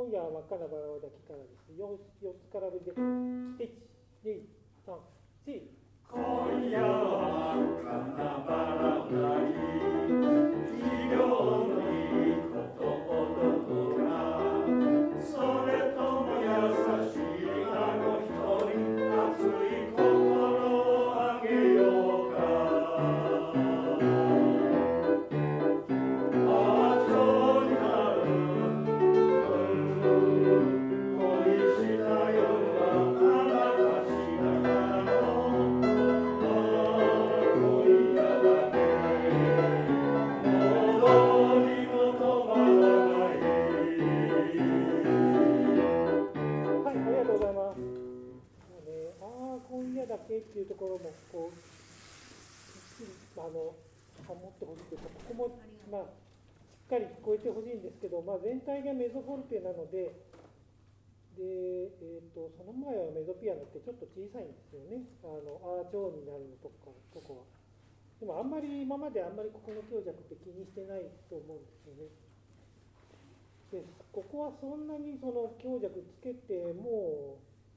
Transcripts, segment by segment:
今夜は真っ赤なバラを抱きからです。4つ空振りで、1、2、3、4。 今夜は真っ赤なバラを抱き、器量のいいことほどが、それとも優しいあの人に熱い心をあげようか。 っていうところもこうきっちりハモってほしいというか、ここもまあしっかり聞こえてほしいんですけど、まあ、全体がメゾフォルテなので、その前はメゾピアノってちょっと小さいんですよね。アーチョーになるのとこは。でも今まであんまりここの強弱って気にしてないと思うんですよね。でここはそんなにその強弱つけても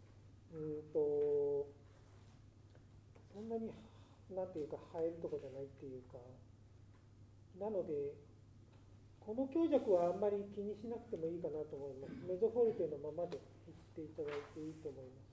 そんなになんていうか映えるとこじゃないっていうか、なのでこの強弱はあんまり気にしなくてもいいかなと思います。メゾフォルテのままでいっていただいていいと思います。